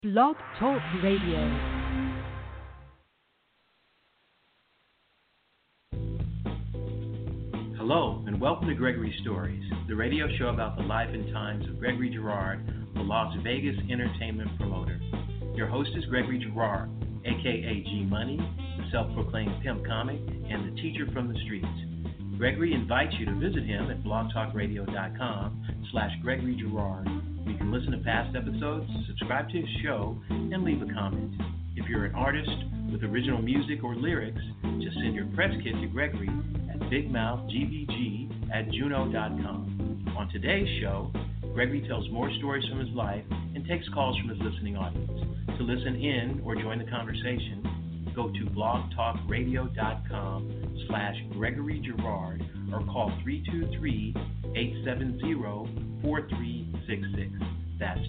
Blog Talk Radio. Hello, and welcome to Gregory Stories, the radio show about the life and times of Gregory Girard, the Las Vegas entertainment promoter. Your host is Gregory Girard, a.k.a. G-Money, the self-proclaimed pimp comic, and the teacher from the streets. Gregory invites you to visit him at blogtalkradio.com/Gregory Girard. You can listen to past episodes, subscribe to his show, and leave a comment. If you're an artist with original music or lyrics, just send your press kit to Gregory at bigmouthgbg@juno.com. On today's show, Gregory tells more stories from his life and takes calls from his listening audience. To listen in or join the conversation, go to blogtalkradio.com/Gregory Girard or call 323-870-4366. That's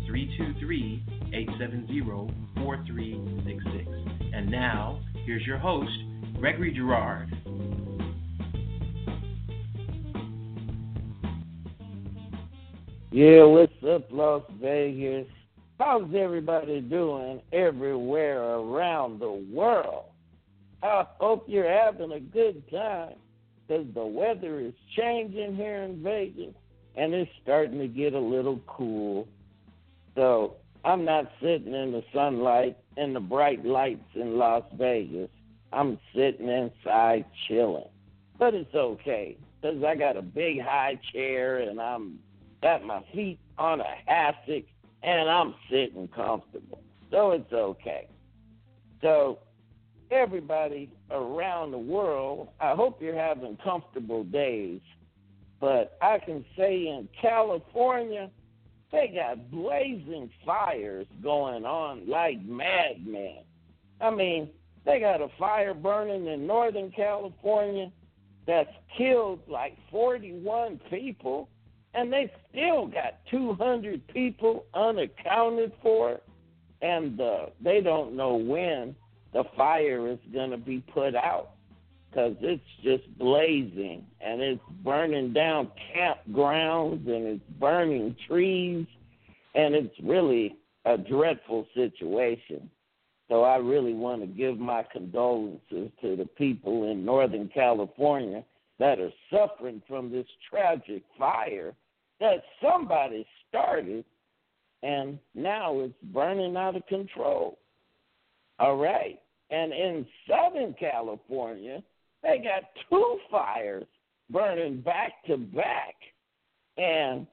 323-870-4366. And now, here's your host, Gregory Girard. Yeah, what's up, Las Vegas? How's everybody doing everywhere around the world? I hope you're having a good time, because the weather is changing here in Vegas, and it's starting to get a little cool. So I'm not sitting in the sunlight and the bright lights in Las Vegas. I'm sitting inside chilling. But it's okay, because I got a big high chair, and I'm got my feet on a hassock, and I'm sitting comfortable. So it's okay. So everybody around the world, I hope you're having comfortable days. But I can say in California, they got blazing fires going on like madmen. I mean, they got a fire burning in Northern California that's killed like 41 people, and they still got 200 people unaccounted for, and they don't know when the fire is going to be put out, because it's just blazing, and it's burning down campgrounds, and it's burning trees, and it's really a dreadful situation. So I really want to give my condolences to the people in Northern California that are suffering from this tragic fire that somebody started, and now it's burning out of control. All right. And in Southern California, they got two fires burning back to back. And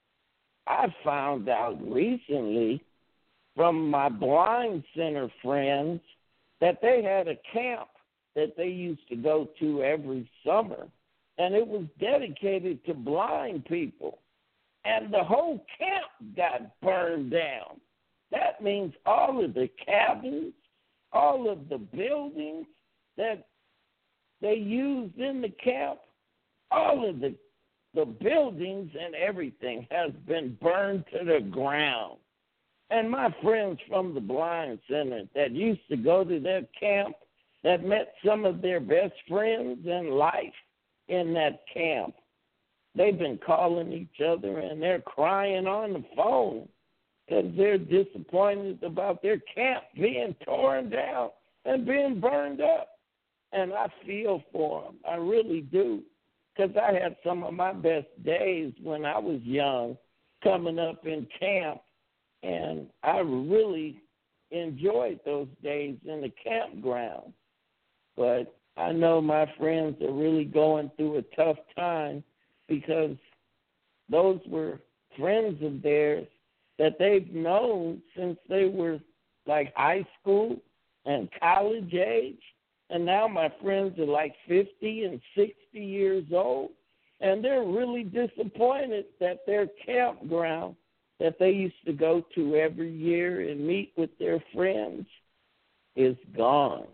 I found out recently from my blind center friends that they had a camp that they used to go to every summer, and it was dedicated to blind people. And the whole camp got burned down. That means all of the cabins, all of the buildings that they used in the camp, all of the buildings and everything has been burned to the ground. And my friends from the Blind Center that used to go to their camp, that met some of their best friends in life in that camp, they've been calling each other, and they're crying on the phone because they're disappointed about their camp being torn down and being burned up. And I feel for them. I really do, because I had some of my best days when I was young coming up in camp, and I really enjoyed those days in the campground. But I know my friends are really going through a tough time, because those were friends of theirs that they've known since they were like high school and college age. And now my friends are like 50 and 60 years old, and they're really disappointed that their campground that they used to go to every year and meet with their friends is gone.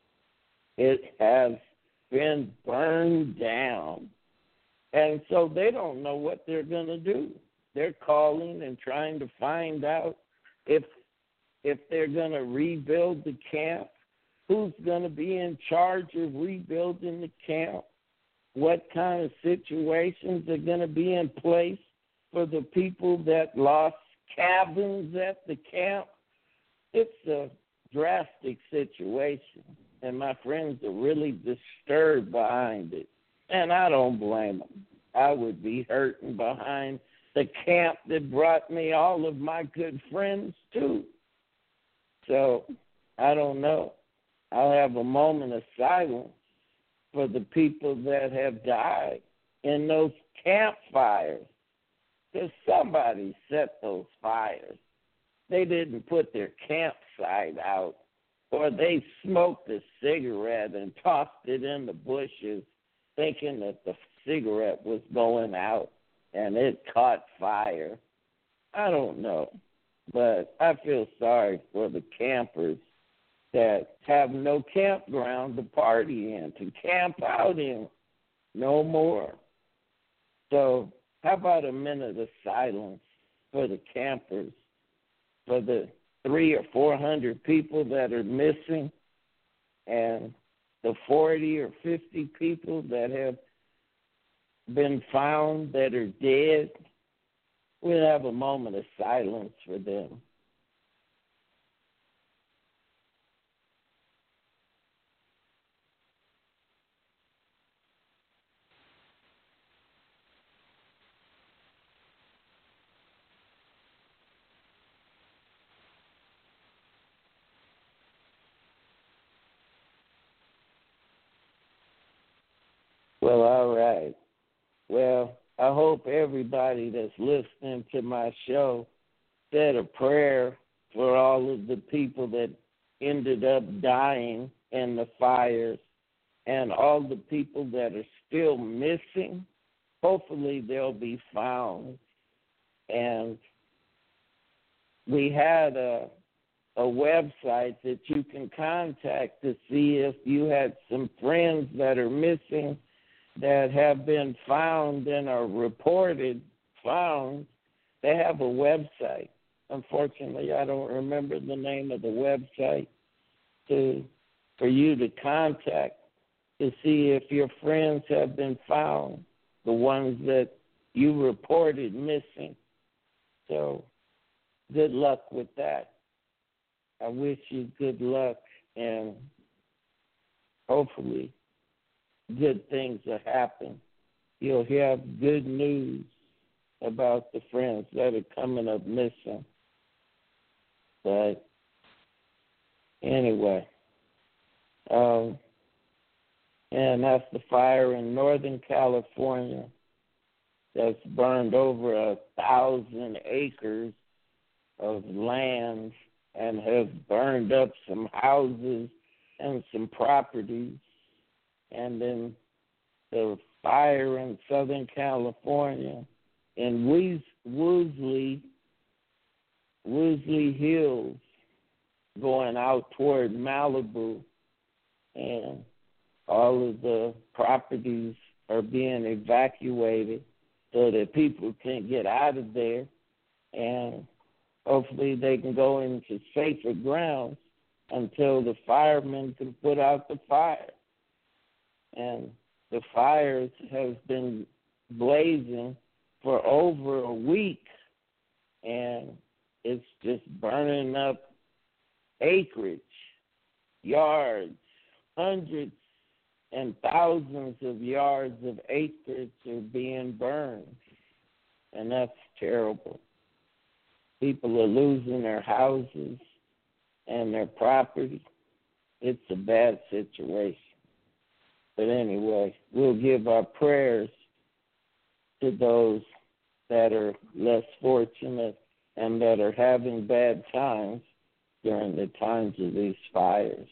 It has been burned down. And so they don't know what they're going to do. They're calling and trying to find out if they're going to rebuild the camp, who's going to be in charge of rebuilding the camp, what kind of situations are going to be in place for the people that lost cabins at the camp. it's a drastic situation, and my friends are really disturbed behind it, and I don't blame them. I would be hurting behind the camp that brought me all of my good friends, too. So, I don't know. I'll have a moment of silence for the people that have died in those campfires, because somebody set those fires. They didn't put their campsite out, or they smoked a cigarette and tossed it in the bushes thinking that the cigarette was going out and it caught fire. I don't know, but I feel sorry for the campers that have no campground to party in, to camp out in, no more. So how about a minute of silence for the campers, for the 300 or 400 people that are missing, and the 40 or 50 people that have been found that are dead? We'll have a moment of silence for them. Well, all right. Well, I hope everybody that's listening to my show said a prayer for all of the people that ended up dying in the fires and all the people that are still missing. Hopefully they'll be found. And we had a website that you can contact to see if you had some friends that are missing that have been found and are reported found. They have a website. Unfortunately, I don't remember the name of the website for you to contact to see if your friends have been found, the ones that you reported missing. So good luck with that. I wish you good luck, and hopefully good things will happen. You'll have good news about the friends that are coming up missing. But anyway, and that's the fire in Northern California that's burned over 1,000 acres of land and has burned up some houses and some properties. And then the fire in Southern California in Woolsey Hills going out toward Malibu, and all of the properties are being evacuated so that people can get out of there, and hopefully they can go into safer grounds until the firemen can put out the fire. And the fires have been blazing for over a week, and it's just burning up acreage, yards, hundreds and thousands of yards of acreage are being burned, and that's terrible. People are losing their houses and their property. It's a bad situation. But anyway, we'll give our prayers to those that are less fortunate and that are having bad times during the times of these fires.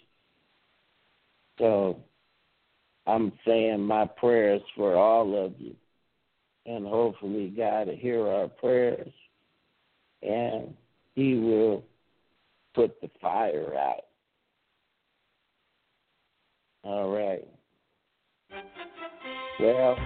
So I'm saying my prayers for all of you, and hopefully God will hear our prayers and He will put the fire out. All right. Well,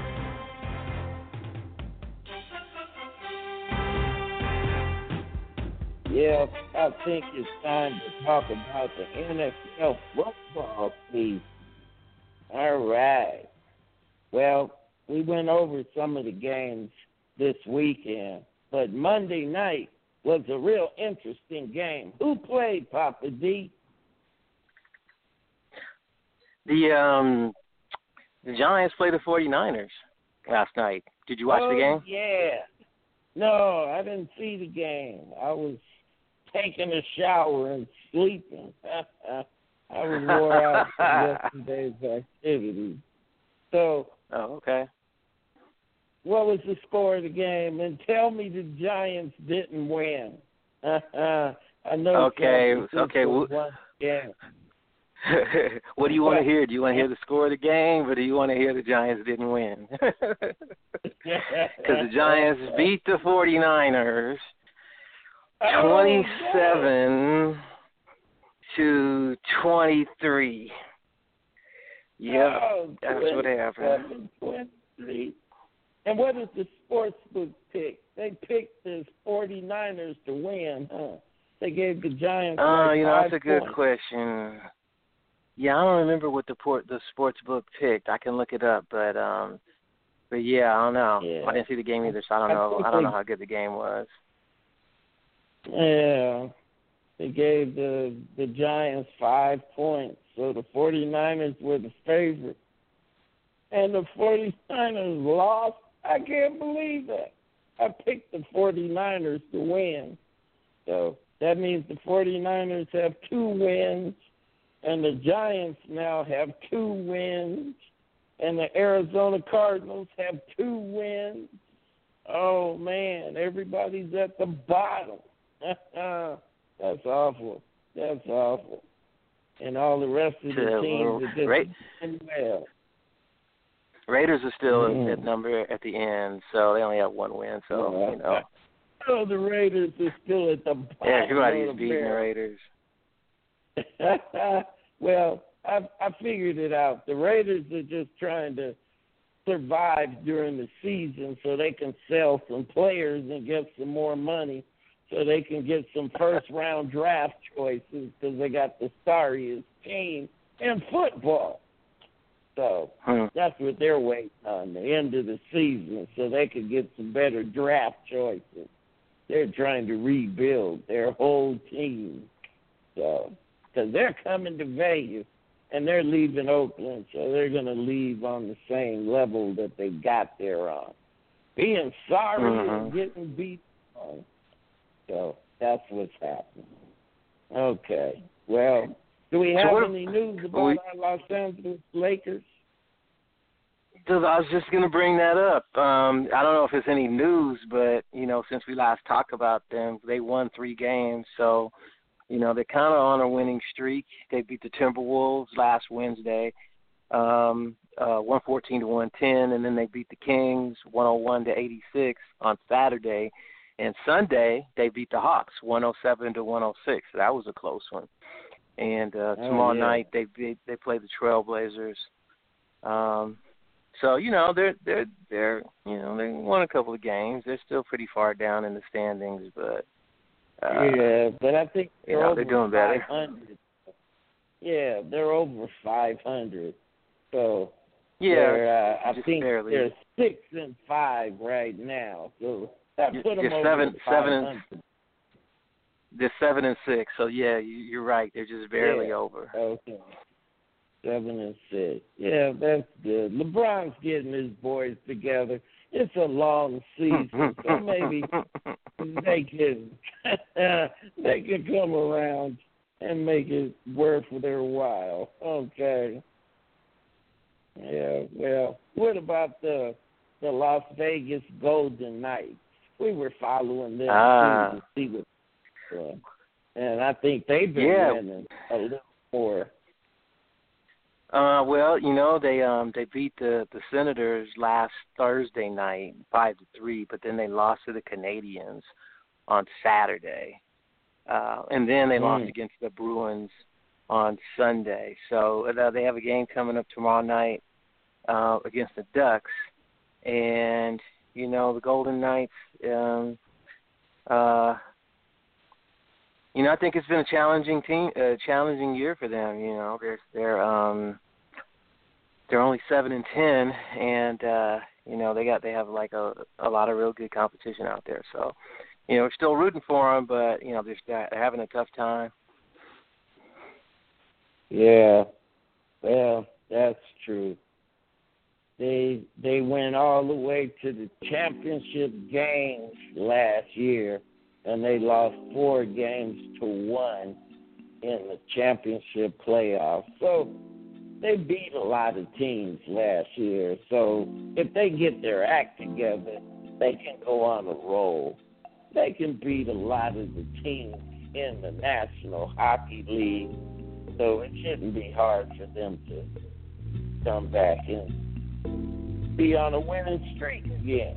yeah, I think it's time to talk about the NFL football season. All right. Well, we went over some of the games this weekend, but Monday night was a real interesting game. Who played, Papa D? The Giants played the 49ers last night. Did you watch the game? Yeah. No, I didn't see the game. I was taking a shower and sleeping. I was wore out from yesterday's activities. So, okay. What was the score of the game? And tell me the Giants didn't win. I know. Okay. One game. What do you want to hear? Do you want to hear the score of the game, or do you want to hear the Giants didn't win? Because the Giants beat the 49ers 27-23. Yep, that's what happened. 23. And what did the sportsbook pick? They picked the 49ers to win, huh? They gave the Giants that's a good question. Yeah, I don't remember what the sports book picked. I can look it up, but yeah, I don't know. Yeah. I didn't see the game either, so I don't know. I don't know how good the game was. Yeah, they gave the Giants 5 points, so the 49ers were the favorite, and the 49ers lost. I can't believe that. I picked the 49ers to win, so that means the 49ers have 2 wins. And the Giants now have 2 wins, and the Arizona Cardinals have 2 wins. Oh, man, everybody's at the bottom. That's awful. That's awful. And all the rest of the teams are just doing well. Raiders are still at number at the end, so they only have 1 win. So, Oh, the Raiders are still at the bottom. Yeah, everybody's beating the Raiders. Well, I figured it out. The Raiders are just trying to survive during the season so they can sell some players and get some more money so they can get some first-round draft choices because they got the sorriest team in football. So that's what they're waiting on, the end of the season, so they can get some better draft choices. They're trying to rebuild their whole team. So, because they're coming to Vegas and they're leaving Oakland, so they're going to leave on the same level that they got there on. Being sorry and getting beat on. So that's what's happening. Okay. Well, do we have any news about our Los Angeles Lakers? I was just going to bring that up. I don't know if it's any news, but, since we last talked about them, they won 3 games. So, they're kind of on a winning streak. They beat the Timberwolves last Wednesday, 114-110, and then they beat the Kings 101-86 on Saturday. And Sunday, they beat the Hawks 107-106. So that was a close one. And tomorrow night, they play the Trailblazers. So they're they won a couple of games. They're still pretty far down in the standings, but but I think they're doing better. 500. Yeah, they're over 500. So I think barely. they're 6-5 right now. So that put them over 500. They're 7-6. So you're right. They're just barely over. Okay. 7-6. Yeah, that's good. LeBron's getting his boys together. It's a long season, so maybe they can come around and make it worth their while. Okay. Yeah. Well, what about the Las Vegas Golden Knights? We were following them too to see what, and I think they've been winning a little more. They beat the Senators last Thursday night 5-3, but then they lost to the Canadiens on Saturday, and then they lost against the Bruins on Sunday. So they have a game coming up tomorrow night against the Ducks, and the Golden Knights. I think it's been a challenging year for them. They're only 7-10, and they have like a lot of real good competition out there. So, we're still rooting for them, but they're having a tough time. Yeah, well, that's true. They went all the way to the championship games last year, and they lost 4 games to 1 in the championship playoffs. So they beat a lot of teams last year. So if they get their act together, they can go on a roll. They can beat a lot of the teams in the National Hockey League. So it shouldn't be hard for them to come back and be on a winning streak again.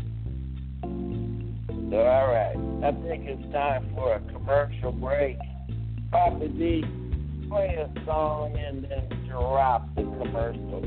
So, all right. I think it's time for a commercial break. Papa D, play a song and then drop the commercial.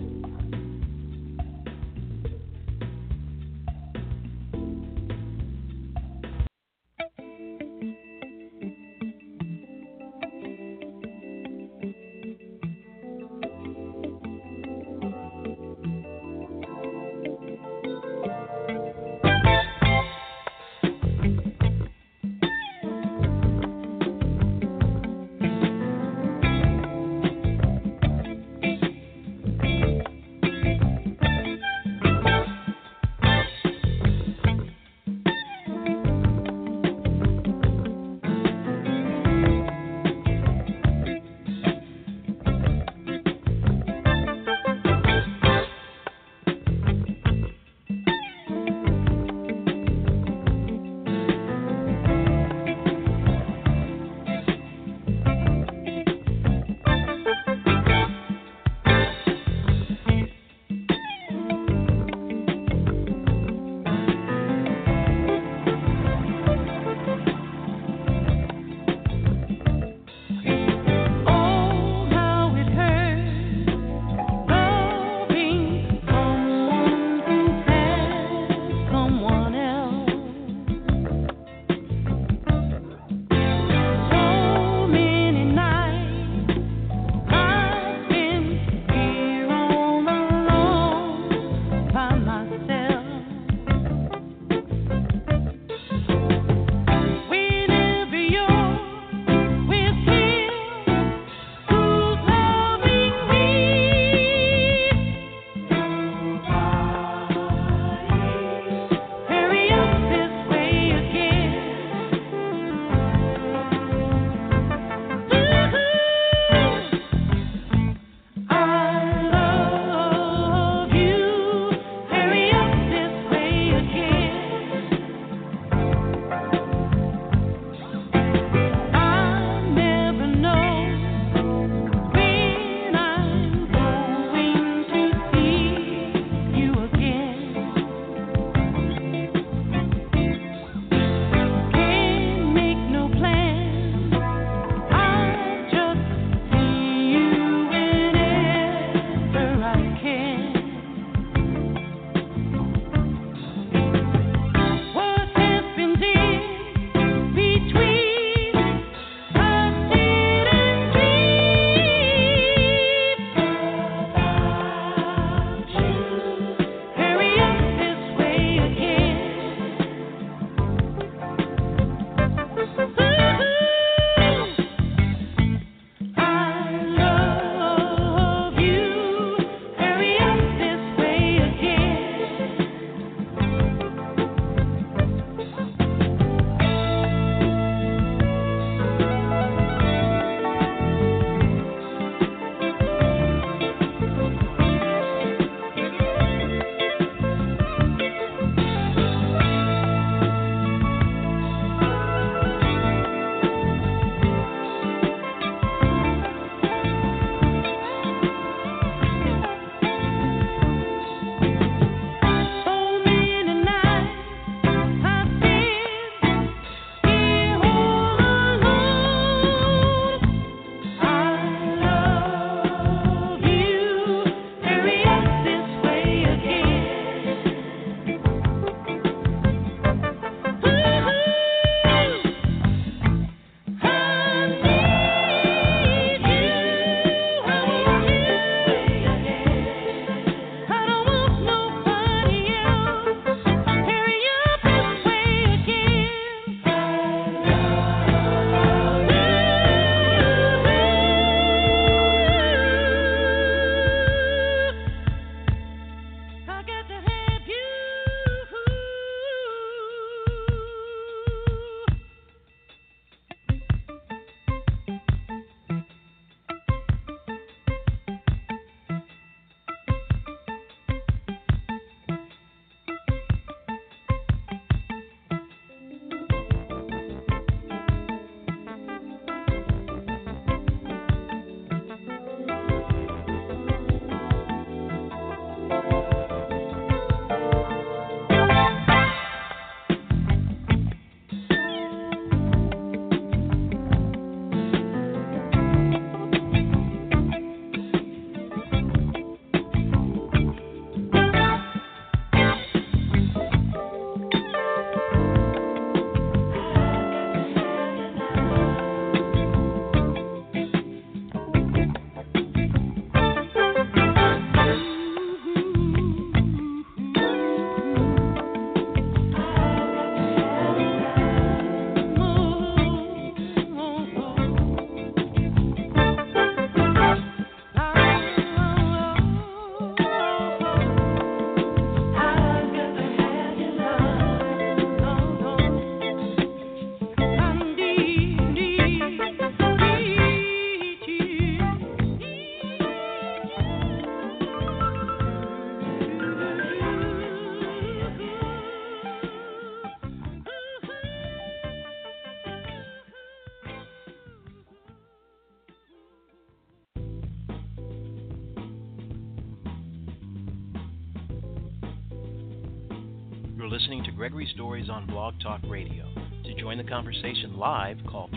listening to Gregory Stories on Blog Talk Radio. To join the conversation live, call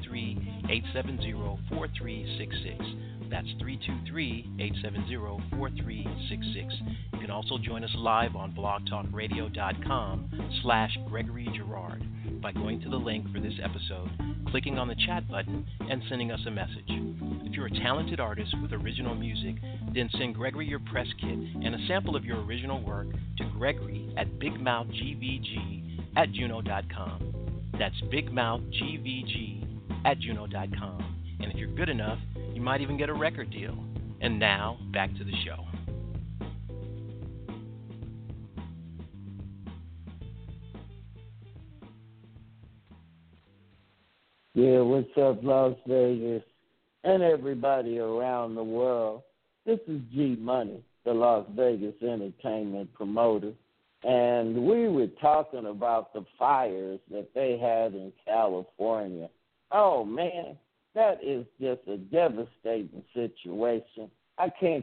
323-870-4366. That's 323-870-4366. You can also join us live on blogtalkradio.com/Gregory Girard by going to the link for this episode, clicking on the chat button, and sending us a message. If you're a talented artist with original music, then send Gregory your press kit and a sample of your original work to Gregory at bigmouthgvg@juno.com. That's bigmouthgvg@juno.com. And if you're good enough, you might even get a record deal. And now, back to the show. Yeah, what's up, Las Vegas, and everybody around the world? This is G Money, the Las Vegas entertainment promoter, and we were talking about the fires that they had in California. Oh, man, that is just a devastating situation. I can't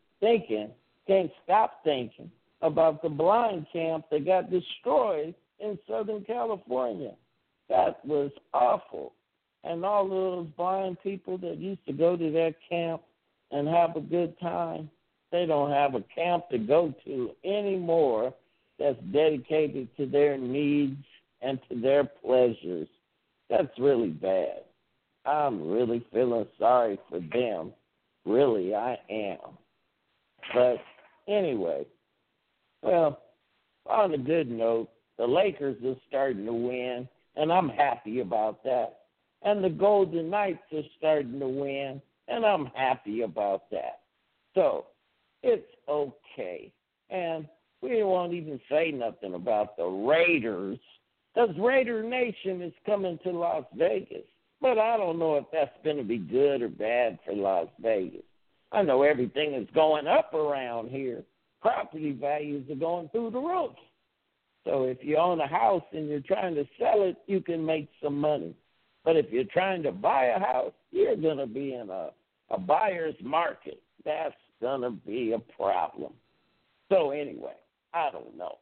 stop thinking about the blind camp that got destroyed in Southern California. That was awful. And all of those blind people that used to go to that camp and have a good time, they don't have a camp to go to anymore that's dedicated to their needs and to their pleasures. That's really bad. I'm really feeling sorry for them. Really, I am. But anyway, well, on a good note, the Lakers are starting to win, and I'm happy about that. And the Golden Knights are starting to win, and I'm happy about that. So it's okay. And we won't even say nothing about the Raiders, because Raider Nation is coming to Las Vegas. But I don't know if that's going to be good or bad for Las Vegas. I know everything is going up around here. Property values are going through the roof. So if you own a house and you're trying to sell it, you can make some money. But if you're trying to buy a house, you're going to be in a buyer's market. That's going to be a problem. So anyway, I don't know.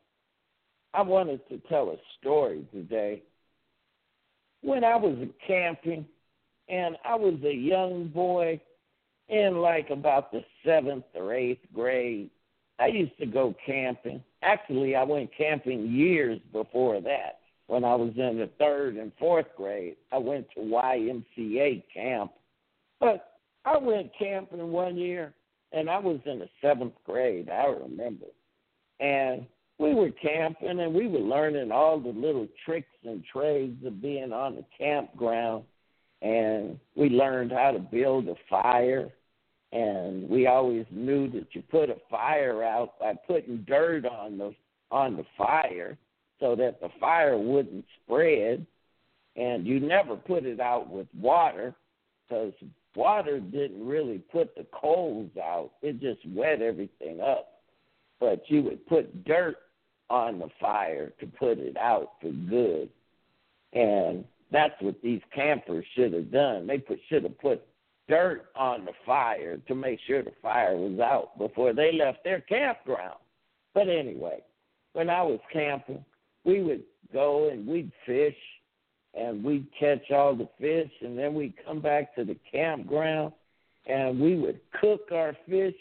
I wanted to tell a story today. When I was camping, and I was a young boy in like about the 7th or 8th grade, I used to go camping. Actually, I went camping years before that. When I was in the 3rd and 4th grade, I went to YMCA camp. But I went camping one year, and I was in the 7th grade, I remember. And we were camping, and we were learning all the little tricks and trades of being on the campground. And we learned how to build a fire. And we always knew that you put a fire out by putting dirt on the fire so that the fire wouldn't spread. And you never put it out with water because water didn't really put the coals out. It just wet everything up. But you would put dirt on the fire to put it out for good. And that's what these campers should have done. They should have put dirt on the fire to make sure the fire was out before they left their campground. But anyway, when I was camping, we would go and we'd fish, and we'd catch all the fish, and then we'd come back to the campground, and we would cook our fish.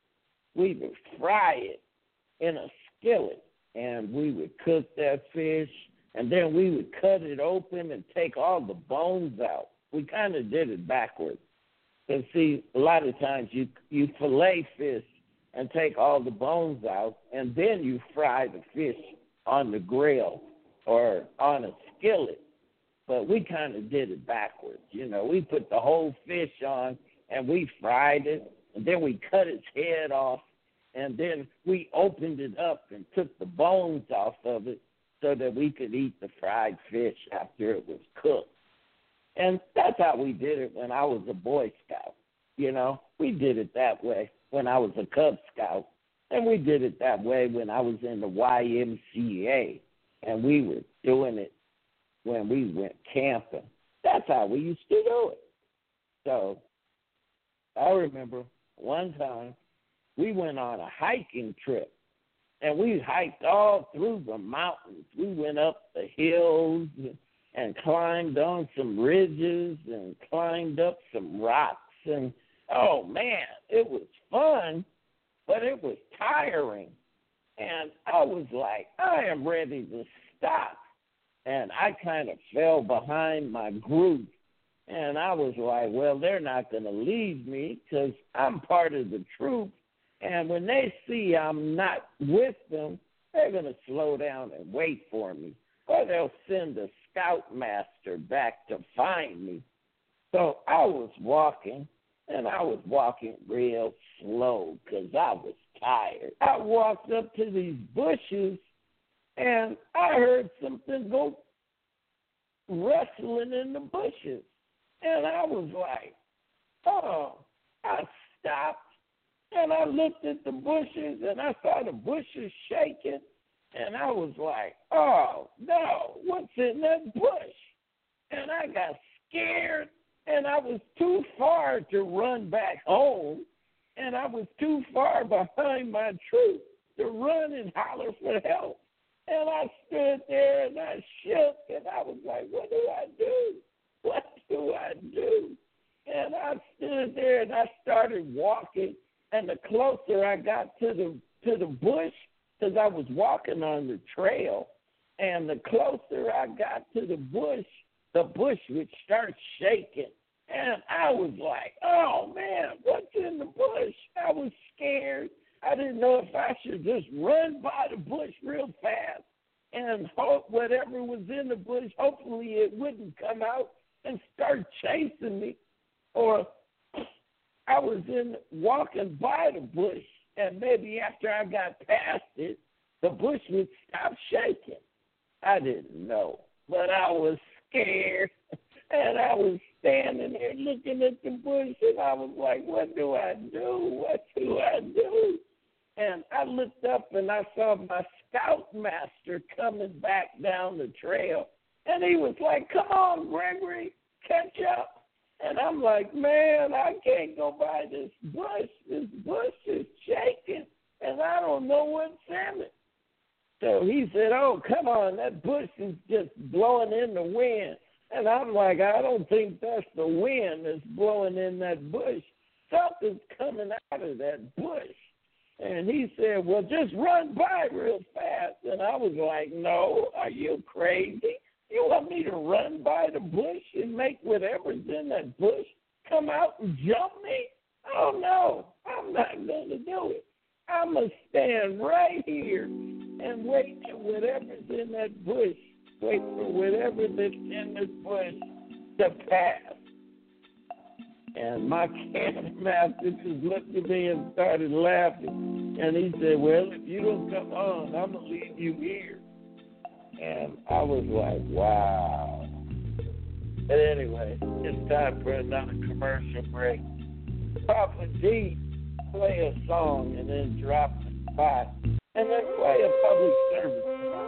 We would fry it in a skillet, and we would cook that fish, and then we would cut it open and take all the bones out. We kind of did it backwards. And see, a lot of times you fillet fish and take all the bones out, and then you fry the fish on the grill or on a skillet. But we kind of did it backwards. You know, we put the whole fish on, and we fried it, and then we cut its head off, and then we opened it up and took the bones off of it so that we could eat the fried fish after it was cooked. And that's how we did it when I was a Boy Scout. You know, we did it that way when I was a Cub Scout. And we did it that way when I was in the YMCA. And we were doing it when we went camping. That's how we used to do it. So I remember one time we went on a hiking trip. And we hiked all through the mountains. We went up the hills and climbed on some ridges and climbed up some rocks. And, oh, man, it was fun, but it was tiring. And I was like, I am ready to stop. And I kind of fell behind my group. And I was like, well, they're not going to leave me because I'm part of the troop. And when they see I'm not with them, they're going to slow down and wait for me. Or they'll send a scoutmaster back to find me. So I was walking, and I was walking real slow because I was tired. I walked up to these bushes, and I heard something go rustling in the bushes. And I was like, oh, I stopped. And I looked at the bushes, and I saw the bushes shaking, and I was like, oh, no, what's in that bush? And I got scared, and I was too far to run back home, and I was too far behind my troop to run and holler for help. And I stood there, and I shook, and I was like, what do I do? What do I do? And I stood there, and I started walking. And the closer I got to the bush, because I was walking on the trail, and the closer I got to the bush would start shaking. And I was like, oh, man, what's in the bush? I was scared. I didn't know if I should just run by the bush real fast and hope whatever was in the bush, hopefully it wouldn't come out and start chasing me, or I was walking by the bush, and maybe after I got past it, the bush would stop shaking. I didn't know, but I was scared, and I was standing there looking at the bush, and I was like, what do I do? What do I do? And I looked up, and I saw my scoutmaster coming back down the trail, and he was like, come on, Gregory, catch up. And I'm like, man, I can't go by this bush. This bush is shaking, and I don't know what's in it. So he said, oh, come on, that bush is just blowing in the wind. And I'm like, I don't think that's the wind that's blowing in that bush. Something's coming out of that bush. And he said, well, just run by real fast. And I was like, no, are you crazy? You want me to run by the bush and make whatever's in that bush come out and jump me? Oh, no, I'm not going to do it. I'm going to stand right here and wait for whatever's in that bush, wait for whatever that's in this bush to pass. And my campmaster just looked at me and started laughing. And he said, well, if you don't come on, I'm going to leave you here. And I was like, wow. But anyway, it's time for another commercial break. Papa D, play a song and then drop the spot. And then play a public service song.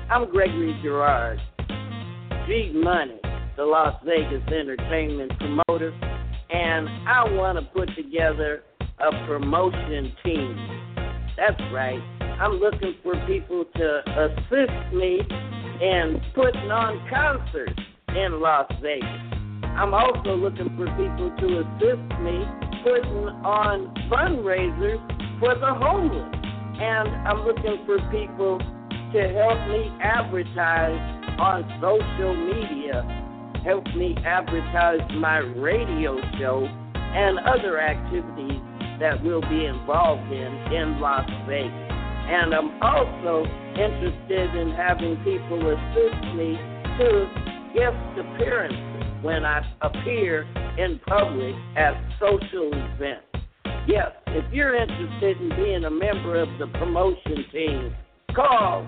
I'm Gregory Girard, G Money, the Las Vegas entertainment promoter, and I want to put together a promotion team. That's right. I'm looking for people to assist me in putting on concerts in Las Vegas. I'm also looking for people to assist me putting on fundraisers for the homeless. And I'm looking for people to help me advertise on social media, help me advertise my radio show and other activities that we'll be involved in Las Vegas. And I'm also interested in having people assist me to guest appearances when I appear in public at social events. Yes, if you're interested in being a member of the promotion team, call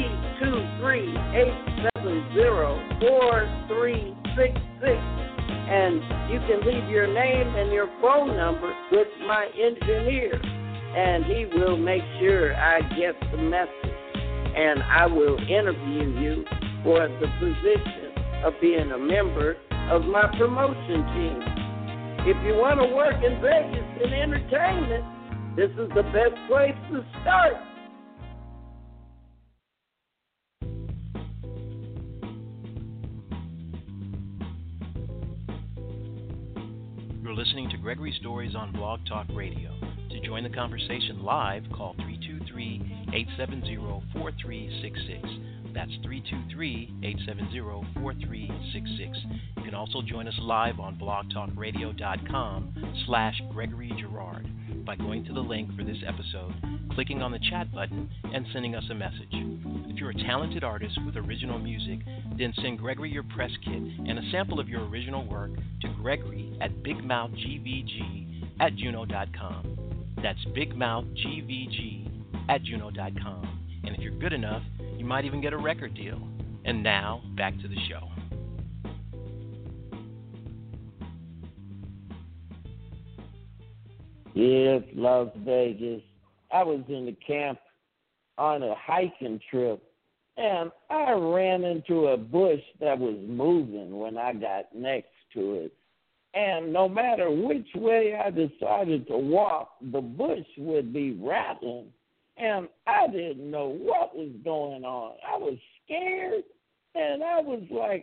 323-870-4366, and you can leave your name and your phone number with my engineer, and he will make sure I get the message, and I will interview you for the position of being a member of my promotion team. If you want to work in Vegas in entertainment, this is the best place to start. You're listening to Gregory Stories on Blog Talk Radio. To join the conversation live, call 323-870-4366. That's 323-870-4366. You can also join us live on blogtalkradio.com/Gregory Girard by going to the link for this episode, clicking on the chat button, and sending us a message. If you're a talented artist with original music, then send Gregory your press kit and a sample of your original work to Gregory@bigmouthgvg@juno.com. That's bigmouthgvg@juno.com. And if you're good enough, you might even get a record deal. And now, back to the show. Yes, Las Vegas. I was in the camp on a hiking trip, and I ran into a bush that was moving when I got next to it. And no matter which way I decided to walk, the bush would be rattling. And I didn't know what was going on. I was scared, and I was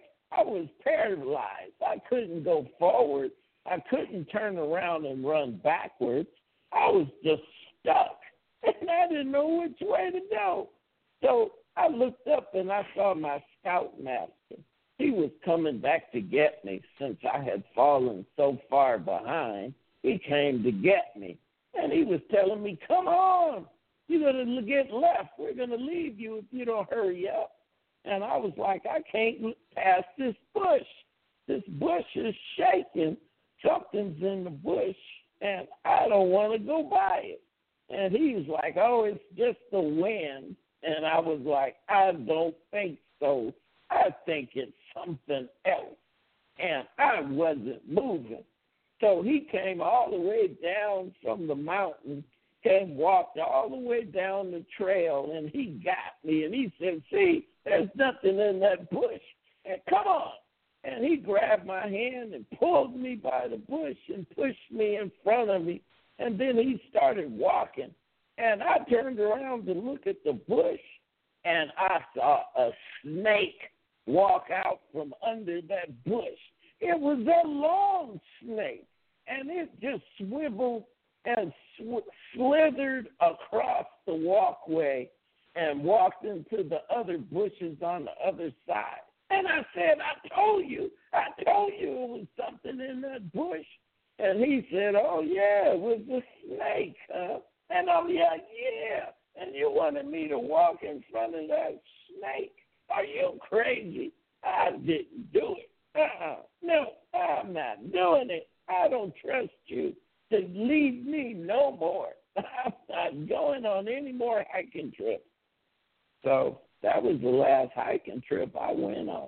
paralyzed. I couldn't go forward. I couldn't turn around and run backwards. I was just stuck, and I didn't know which way to go. So I looked up, and I saw my scoutmaster. He was coming back to get me since I had fallen so far behind. He came to get me, and he was telling me, come on. You're going to get left. We're going to leave you if you don't hurry up. And I was like, I can't look past this bush. This bush is shaking. Something's in the bush, and I don't want to go by it. And he was like, oh, it's just the wind. And I was like, I don't think so. I think it's something else. And I wasn't moving. So he came all the way down from the mountain, walked all the way down the trail, and he got me, and he said, see, there's nothing in that bush, and come on. And he grabbed my hand and pulled me by the bush and pushed me in front of me, and then he started walking. And I turned around to look at the bush, and I saw a snake walk out from under that bush. It was a long snake, and it just swiveled and slithered across the walkway and walked into the other bushes on the other side. And I said, I told you it was something in that bush. And he said, oh, yeah, it was a snake, huh? And I'm like, yeah. And you wanted me to walk in front of that snake? Are you crazy? I didn't do it. No, I'm not doing it. I don't trust you to lead me no more. I'm not going on any more hiking trips. So that was the last hiking trip I went on.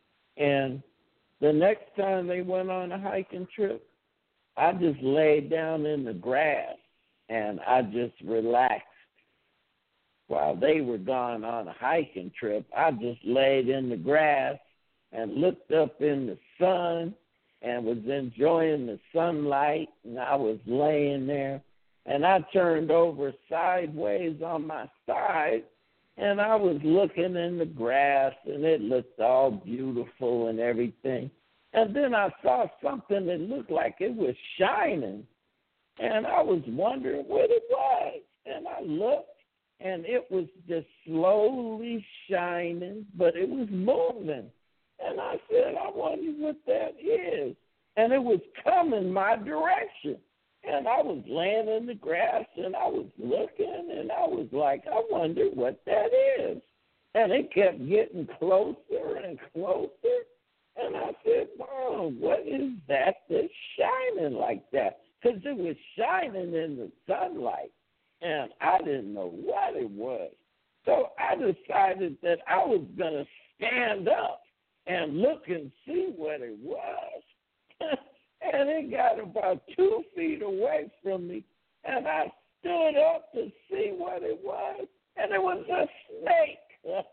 And the next time they went on a hiking trip, I just laid down in the grass and I just relaxed while they were gone on a hiking trip, I just laid in the grass and looked up in the sun and was enjoying the sunlight, and I was laying there, and I turned over sideways on my side, and I was looking in the grass, and it looked all beautiful and everything. And then I saw something that looked like it was shining, and I was wondering what it was. And I looked, and it was just slowly shining, but it was moving. And I said, I wonder what that is. And it was coming my direction. And I was laying in the grass, and I was looking, and I was like, I wonder what that is. And it kept getting closer and closer. And I said, Mom, what is that that's shining like that? Because it was shining in the sunlight, and I didn't know what it was. So I decided that I was going to stand up and look and see what it was. And it got about 2 feet away from me, and I stood up to see what it was, and it was a snake.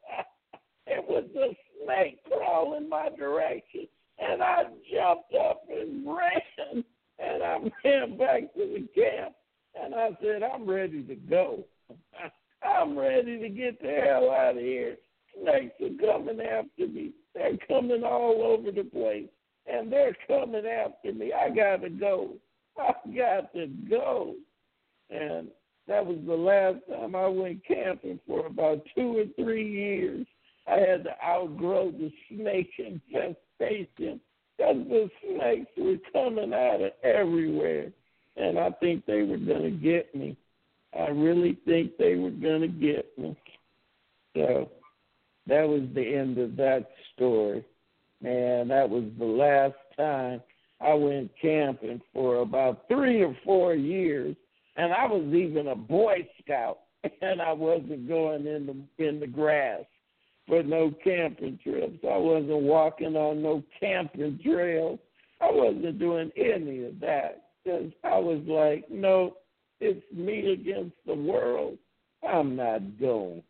It was a snake crawling my direction, and I jumped up and ran, and I ran back to the camp, and I said, I'm ready to go. I'm ready to get the hell out of here. Snakes are coming after me. They're coming all over the place, and they're coming after me. I got to go. I got to go. And that was the last time I went camping for about 2 or 3 years. I had to outgrow the snake infestation because the snakes were coming out of everywhere, and I think they were going to get me. I really think they were going to get me. So that was the end of that story. Man, that was the last time I went camping for about 3 or 4 years, and I was even a Boy Scout, and I wasn't going in the grass for no camping trips. I wasn't walking on no camping trails. I wasn't doing any of that because I was like, no, it's me against the world. I'm not going.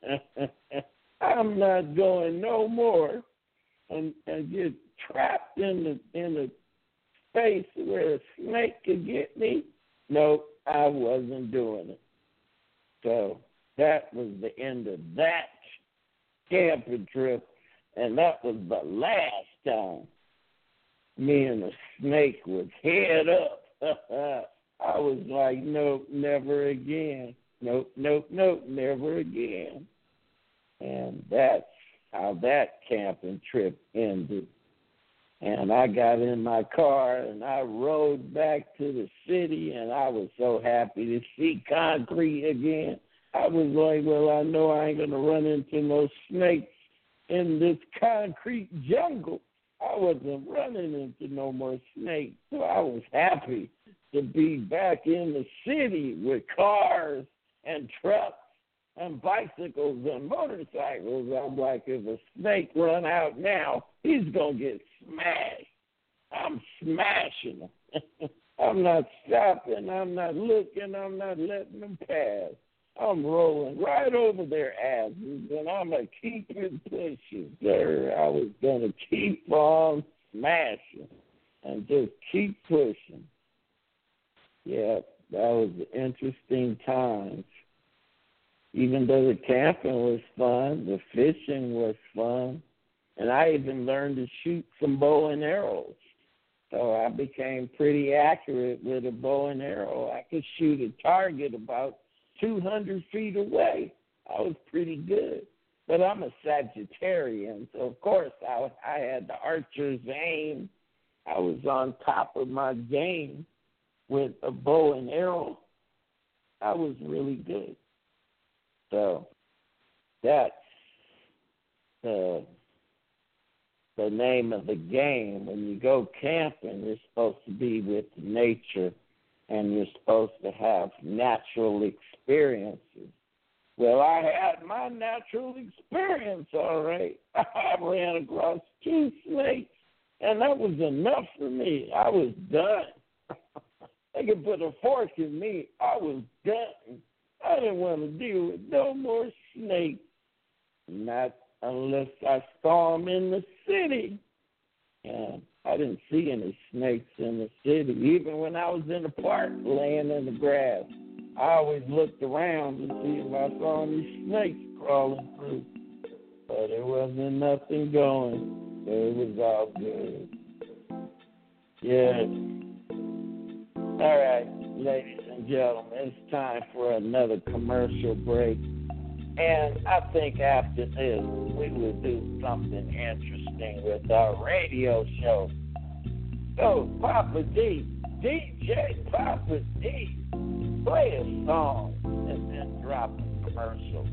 I'm not going no more and get trapped in a space where a snake could get me. No, I wasn't doing it. So that was the end of that camping trip, and that was the last time me and the snake was head up. I was like, nope, never again. Nope, never again. And that's how that camping trip ended. And I got in my car, and I rode back to the city, and I was so happy to see concrete again. I was like, well, I know I ain't going to run into no snakes in this concrete jungle. I wasn't running into no more snakes, so I was happy to be back in the city with cars and trucks and bicycles and motorcycles. I'm like, if a snake run out now, he's going to get smashed. I'm smashing him. I'm not stopping. I'm not looking. I'm not letting them pass. I'm rolling right over their asses, and I'm going to keep it pushing, sir. I was going to keep on smashing and just keep pushing. Yeah, that was interesting times. Even though the camping was fun, the fishing was fun, and I even learned to shoot some bow and arrows. So I became pretty accurate with a bow and arrow. I could shoot a target about 200 feet away. I was pretty good. But I'm a Sagittarian, so of course I had the archer's aim. I was on top of my game with a bow and arrow. I was really good. So that's the name of the game. When you go camping, you're supposed to be with nature, and you're supposed to have natural experiences. Well, I had my natural experience, all right. I ran across 2 snakes, and that was enough for me. I was done. They could put a fork in me. I was done. I didn't want to deal with no more snakes. Not unless I saw them in the city. And I didn't see any snakes in the city. Even when I was in the park laying in the grass, I always looked around to see if I saw any snakes crawling through. But there wasn't nothing going. It was all good. Yes. All right, ladies and gentlemen, it's time for another commercial break. And I think after this, we will do something interesting with our radio show. So, Papa D, DJ Papa D, play a song and then drop a commercial.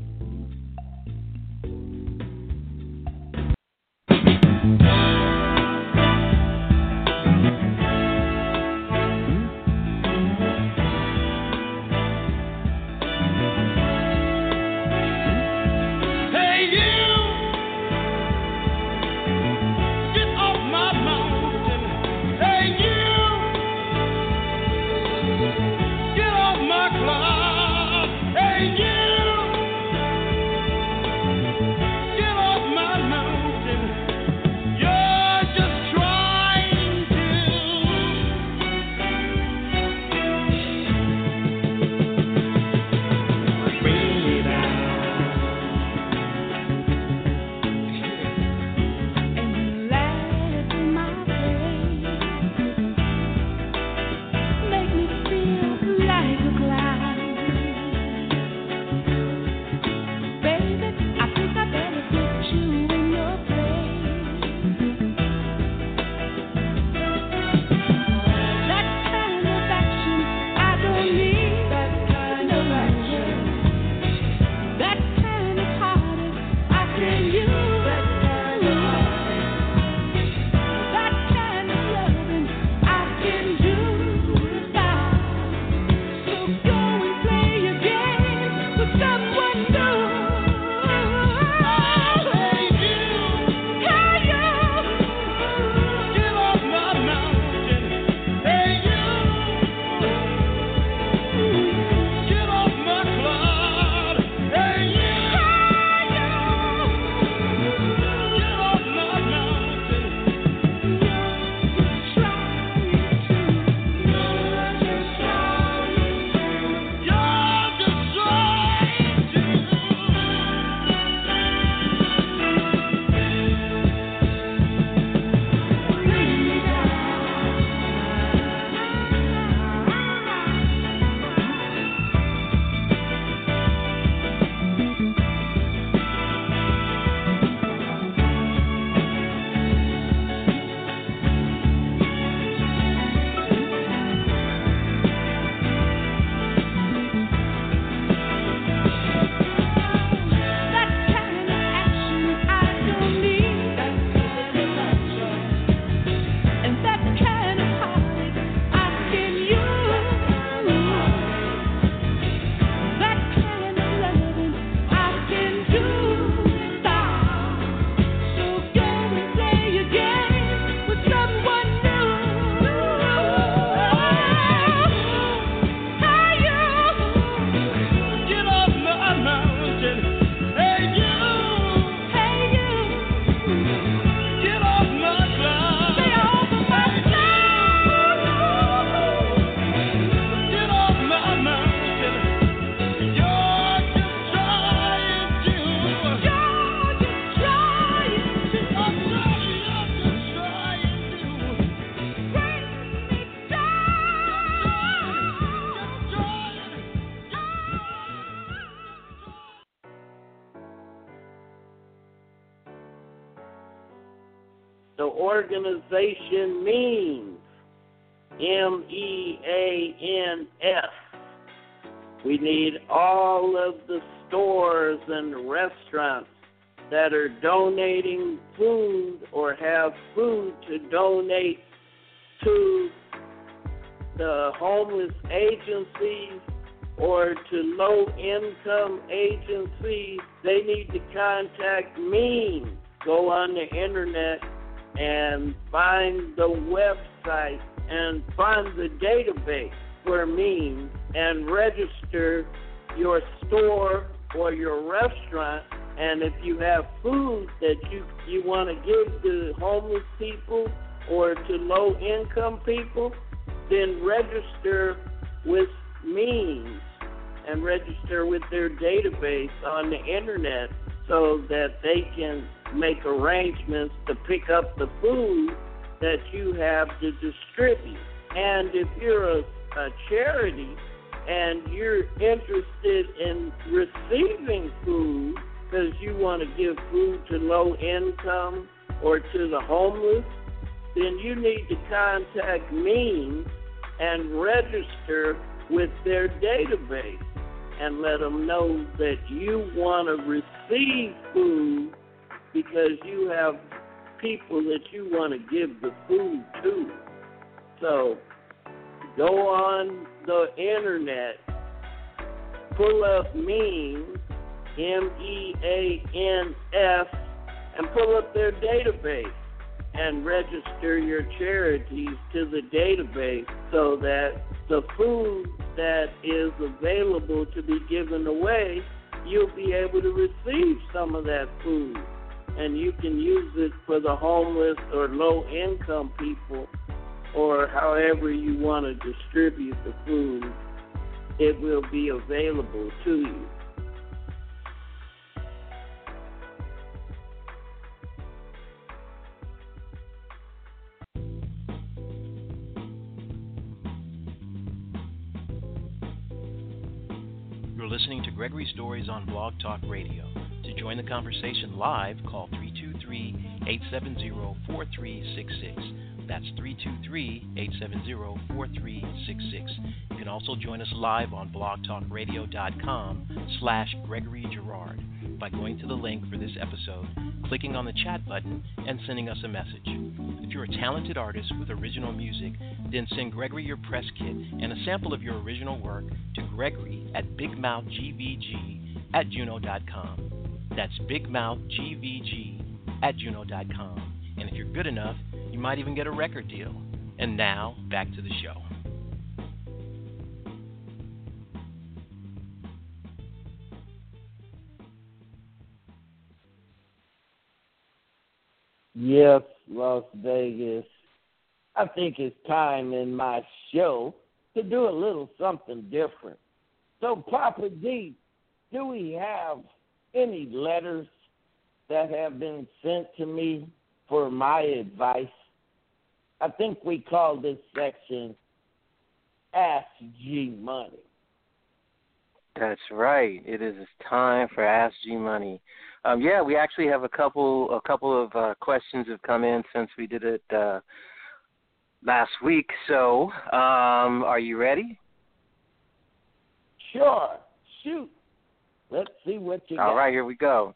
The organization means MEANS. We need all of the stores and restaurants that are donating food or have food to donate to the homeless agencies or to low-income agencies. They need to contact me. Go on the internet and find the website and find the database for me and register your store or your restaurant, and if you have food that you want to give to homeless people or to low-income people, then register with Means and register with their database on the internet so that they can make arrangements to pick up the food that you have to distribute. And if you're a charity and you're interested in receiving food because you want to give food to low income or to the homeless, then you need to contact Means and register with their database and let them know that you want to receive food because you have people that you want to give the food to. So go on the internet, pull up Means, MEANS, and pull up their database and register your charities to the database so that the food that is available to be given away, you'll be able to receive some of that food. And you can use it for the homeless or low-income people, or however you want to distribute the food, it will be available to you. You're listening to Gregory Stories on Blog Talk Radio. To join the conversation live, call 323-870-4366. That's 323-870-4366. You can also join us live on blogtalkradio.com/Gregory Girard by going to the link for this episode, clicking on the chat button, and sending us a message. If you're a talented artist with original music, then send Gregory your press kit and a sample of your original work to Gregory at bigmouthgvg@juno.com. That's bigmouthgvg@juno.com. And if you're good enough, you might even get a record deal. And now, back to the show. Yes, Las Vegas. I think it's time in my show to do a little something different. So, Papa D, do we have any letters that have been sent to me for my advice? I think we call this section Ask G Money. That's right. It is time for Ask G Money. Yeah, we actually have a couple of questions have come in since we did it last week. So, are you ready? Sure. Shoot. Let's see what you got. All right, here we go.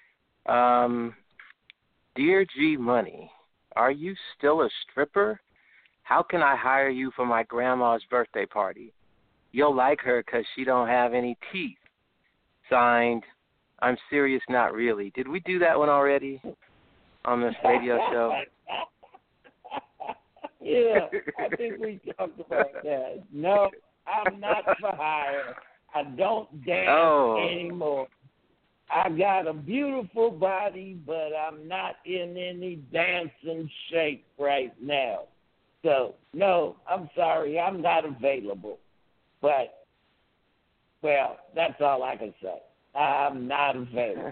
Dear G Money, are you still a stripper? How can I hire you for my grandma's birthday party? You'll like her because she don't have any teeth. Signed, I'm serious, not really. Did we do that one already on this radio show? Yeah, I think we talked about that. No, I'm not for hire. I don't dance anymore. I got a beautiful body, but I'm not in any dancing shape right now. So, no, I'm sorry, I'm not available. But, well, that's all I can say. I'm not available.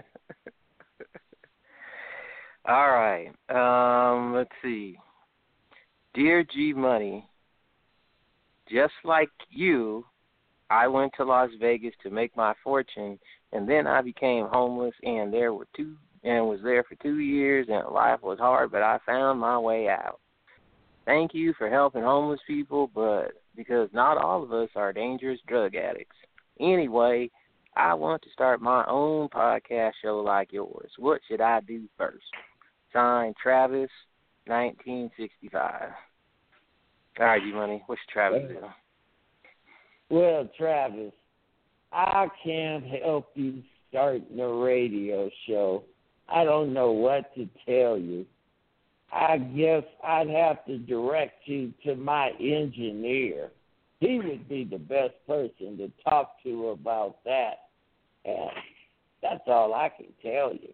All right. Let's see. Dear G Money, just like you, I went to Las Vegas to make my fortune, and then I became homeless and was there for 2 years, and life was hard, but I found my way out. Thank you for helping homeless people, but because not all of us are dangerous drug addicts. Anyway, I want to start my own podcast show like yours. What should I do first? Signed, Travis, 1965. All right, G Money, what's Travis do? Well, Travis, I can't help you starting a radio show. I don't know what to tell you. I guess I'd have to direct you to my engineer. he would be the best person to talk to about that. And that's all I can tell you.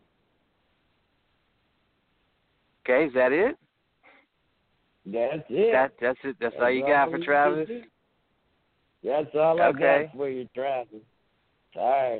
Okay, is that it? That's it. That's it. That's all you got for Travis? That's all I got for you, Travis. All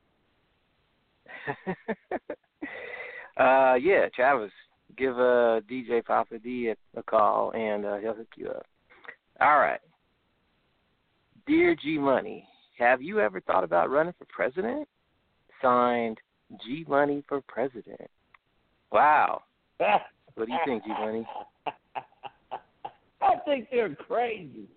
right. Yeah, Travis, give DJ Papa D a call, and he'll hook you up. All right. Dear G Money, have you ever thought about running for president? Signed, G Money for president. Wow. What do you think, G Money? I think they're crazy.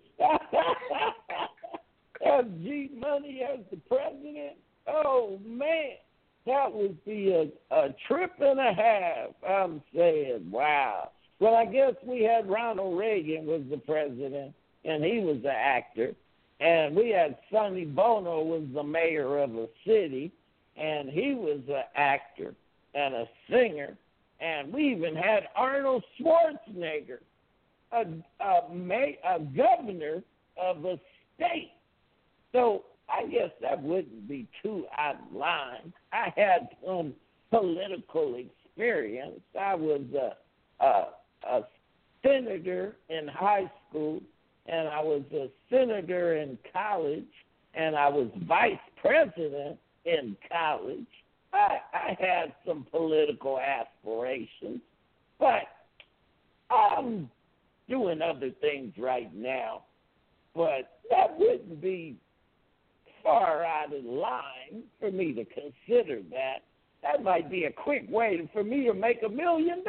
Have G Money as the president? Oh, man. That would be a trip and a half. I'm saying, wow. Well, I guess we had Ronald Reagan was the president, and he was the actor. And we had Sonny Bono was the mayor of a city, and he was an actor and a singer. And we even had Arnold Schwarzenegger, a governor of a state. So I guess that wouldn't be too out of line. I had some political experience. I was a senator in high school, and I was a senator in college, and I was vice president in college. I had some political aspirations, but I'm doing other things right now. But that wouldn't be far out of line for me to consider that. That might be a quick way for me to make $1 million.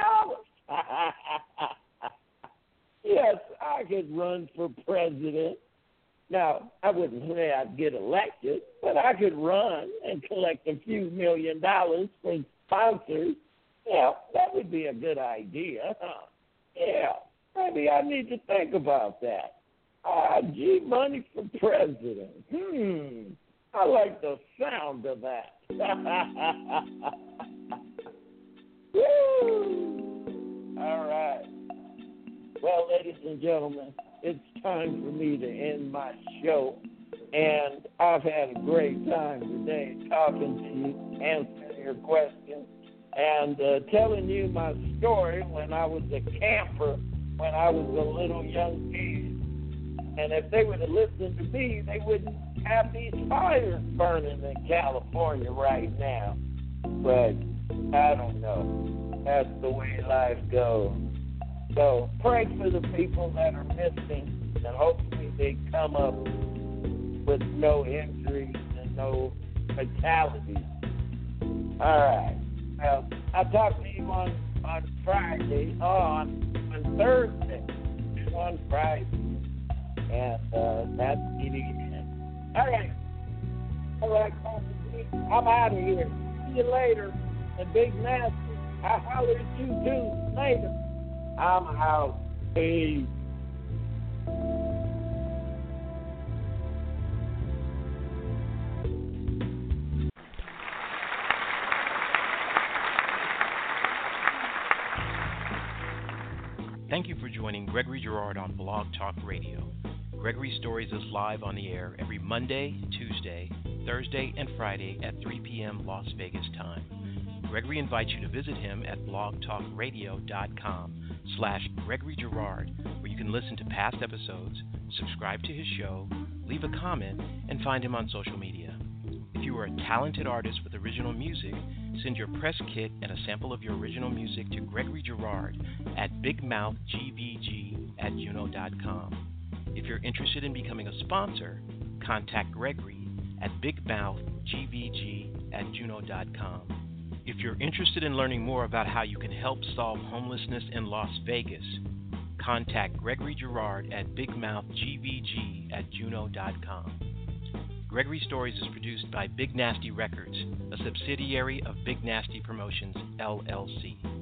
Yes, I could run for president. Now, I wouldn't say I'd get elected, but I could run and collect a few $1 million from sponsors. Yeah, that would be a good idea. Yeah, maybe I need to think about that. G Money for president. I like the sound of that. Woo! All right. Well, ladies and gentlemen, it's time for me to end my show. And I've had a great time today talking to you, answering your questions, and telling you my story when I was a camper, when I was a little young kid. And if they would have listened to me, they wouldn't have these fires burning in California right now. But I don't know. That's the way life goes. So pray for the people that are missing, and hopefully they come up with no injuries and no fatalities. All right. Well, I'll talk to you on Friday, on Thursday, on Friday. And that's it again. All right. All right, I'm out of here. See you later. And Big Nasty, I'll holler at you too later. I'm out. Peace. Thank you for joining Gregory Girard on Blog Talk Radio. Gregory Stories is live on the air every Monday, Tuesday, Thursday, and Friday at 3 p.m. Las Vegas time. Gregory invites you to visit him at blogtalkradio.com/Gregory Girard, where you can listen to past episodes, subscribe to his show, leave a comment, and find him on social media. If you are a talented artist with original music, send your press kit and a sample of your original music to Gregory Girard at bigmouthgbg@juno.com. If you're interested in becoming a sponsor, contact Gregory at bigmouthgbg@juno.com. If you're interested in learning more about how you can help solve homelessness in Las Vegas, contact Gregory Girard at bigmouthgbg@juno.com. Gregory Stories is produced by Big Nasty Records, a subsidiary of Big Nasty Promotions, LLC.